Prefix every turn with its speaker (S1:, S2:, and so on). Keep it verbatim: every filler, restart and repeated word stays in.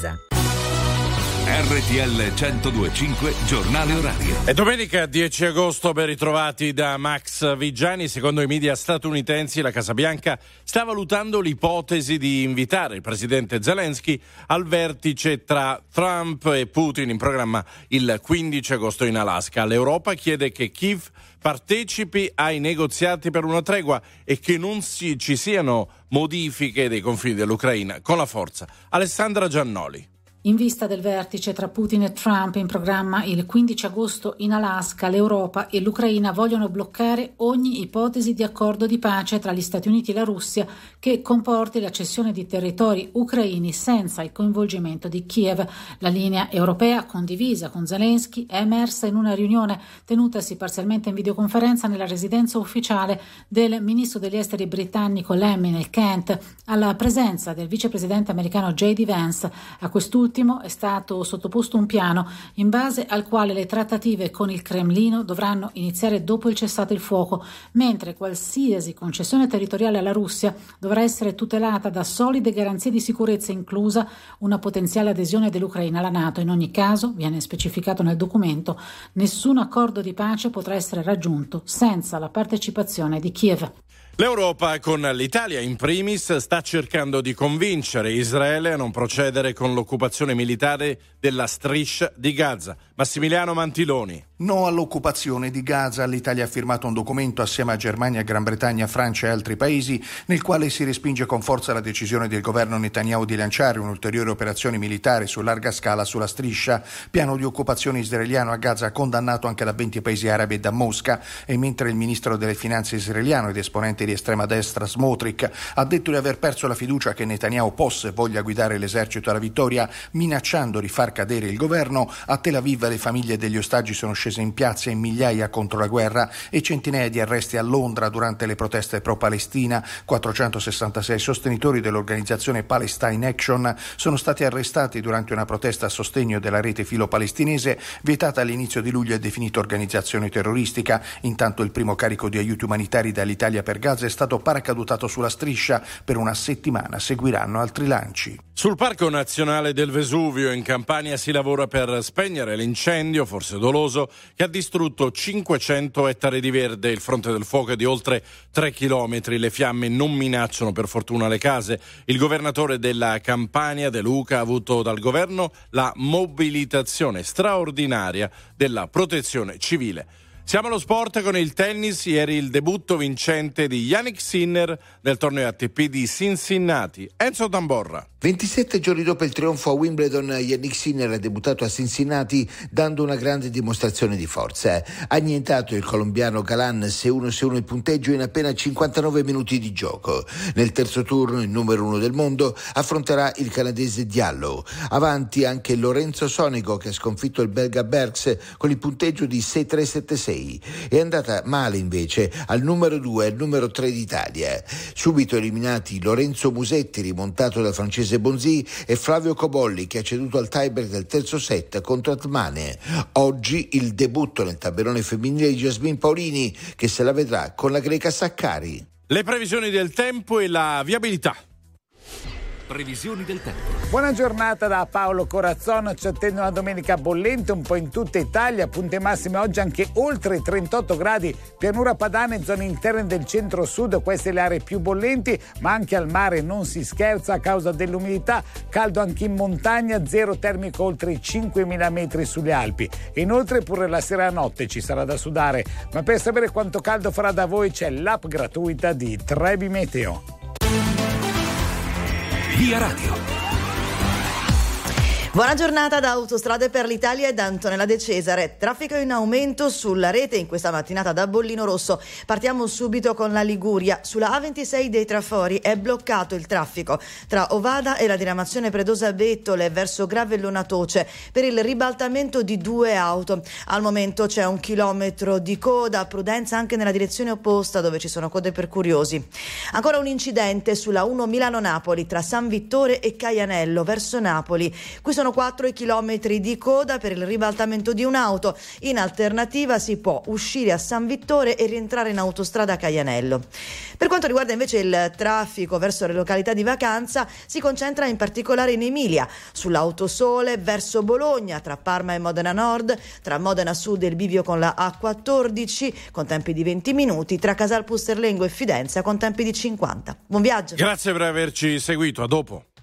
S1: Gaza.
S2: R T L centodue e cinque giornale orario.
S3: È domenica dieci agosto, ben ritrovati da Max Vigiani. Secondo i media statunitensi la Casa Bianca sta valutando l'ipotesi di invitare il presidente Zelensky al vertice tra Trump e Putin in programma il quindici agosto in Alaska. L'Europa chiede che Kiev partecipi ai negoziati per una tregua e che non si, ci siano modifiche dei confini dell'Ucraina con la forza. Alessandra Giannoli.
S4: In vista del vertice tra Putin e Trump in programma il quindici agosto in Alaska, l'Europa e l'Ucraina vogliono bloccare ogni ipotesi di accordo di pace tra gli Stati Uniti e la Russia che comporti la cessione di territori ucraini senza il coinvolgimento di Kiev. La linea europea condivisa con Zelensky è emersa in una riunione tenutasi parzialmente in videoconferenza nella residenza ufficiale del ministro degli esteri britannico Lemmy nel Kent, alla presenza del vicepresidente americano J D Vance. A quest'ultimo è stato sottoposto un piano in base al quale le trattative con il Cremlino dovranno iniziare dopo il cessate il fuoco, mentre qualsiasi concessione territoriale alla Russia dovrà essere tutelata da solide garanzie di sicurezza, inclusa una potenziale adesione dell'Ucraina alla NATO. In ogni caso, viene specificato nel documento, nessun accordo di pace potrà essere raggiunto senza la partecipazione di Kiev.
S3: L'Europa, con l'Italia in primis, sta cercando di convincere Israele a non procedere con l'occupazione militare della striscia di Gaza. Massimiliano Mantiloni.
S5: No all'occupazione di Gaza. L'Italia ha firmato un documento assieme a Germania, Gran Bretagna, Francia e altri paesi nel quale si respinge con forza la decisione del governo Netanyahu di lanciare un'ulteriore operazione militare su larga scala sulla striscia. Piano di occupazione israeliano a Gaza condannato anche da venti paesi arabi e da Mosca. E mentre il ministro delle finanze israeliano ed esponente di estrema destra Smotrich ha detto di aver perso la fiducia che Netanyahu possa e voglia guidare l'esercito alla vittoria, minacciando di far cadere il governo, a Tel Aviv le famiglie degli ostaggi sono scese in piazza in migliaia contro la guerra e centinaia di arresti a Londra durante le proteste pro-Palestina. quattrocentosessantasei sostenitori dell'organizzazione Palestine Action sono stati arrestati durante una protesta a sostegno della rete filo-palestinese, vietata all'inizio di luglio e definita organizzazione terroristica. Intanto il primo carico di aiuti umanitari dall'Italia per Gaza è stato paracadutato sulla striscia. Per una settimana seguiranno altri lanci.
S3: Sul Parco Nazionale del Vesuvio in Campania si lavora per spegnere l'incendio, forse doloso, che ha distrutto cinquecento ettari di verde. Il fronte del fuoco è di oltre tre chilometri. Le fiamme non minacciano per fortuna le case. Il governatore della Campania, De Luca, ha avuto dal governo la mobilitazione straordinaria della protezione civile. Siamo allo sport con il tennis. Ieri il debutto vincente di Jannik Sinner nel torneo A T P di Cincinnati. Enzo Tamborra.
S6: ventisette giorni dopo il trionfo a Wimbledon, Jannik Sinner ha debuttato a Cincinnati dando una grande dimostrazione di forza. Ha annientato il colombiano Galan sei uno sei uno il punteggio in appena cinquantanove minuti di gioco. Nel terzo turno il numero uno del mondo affronterà il canadese Diallo. Avanti anche Lorenzo Sonego, che ha sconfitto il belga Bergs con il punteggio di sei tre sette sei. È andata male invece al numero due e al numero tre d'Italia. Subito eliminati Lorenzo Musetti, rimontato dal francese Bonzi, e Flavio Cobolli, che ha ceduto al tiebreak del terzo set contro Atmane. Oggi il debutto nel tabellone femminile di Jasmine Paolini, che se la vedrà con la greca Saccari.
S3: Le previsioni del tempo e la viabilità.
S2: Previsioni del tempo.
S7: Buona giornata da Paolo Corazzon. Ci attende una domenica bollente un po' in tutta Italia, punte massime oggi anche oltre trentotto gradi, pianura padana e zone interne del centro-sud, queste le aree più bollenti, ma anche al mare non si scherza a causa dell'umidità, caldo anche in montagna, zero termico oltre i cinquemila metri sulle Alpi. Inoltre pure la sera e la notte ci sarà da sudare, ma per sapere quanto caldo farà da voi c'è l'app gratuita di Trebi Meteo.
S2: Via Radio.
S8: Buona giornata da Autostrade per l'Italia e da Antonella De Cesare. Traffico in aumento sulla rete in questa mattinata da Bollino Rosso. Partiamo subito con la Liguria. Sulla A ventisei dei Trafori è bloccato il traffico tra Ovada e la diramazione Predosa Bettole verso Gravellona Toce per il ribaltamento di due auto. Al momento c'è un chilometro di coda, prudenza anche nella direzione opposta dove ci sono code per curiosi. Ancora un incidente sulla uno Milano-Napoli tra San Vittore e Caianello verso Napoli. Qui sono sono quattro chilometri di coda per il ribaltamento di un'auto. In alternativa si può uscire a San Vittore e rientrare in autostrada Caianello. Per quanto riguarda invece il traffico verso le località di vacanza, si concentra in particolare in Emilia, sull'Autosole verso Bologna, tra Parma e Modena Nord, tra Modena Sud e il bivio con la A quattordici con tempi di venti minuti, tra Casal Pusterlengo e Fidenza con tempi di cinquanta. Buon viaggio.
S3: Grazie per averci seguito, a dopo.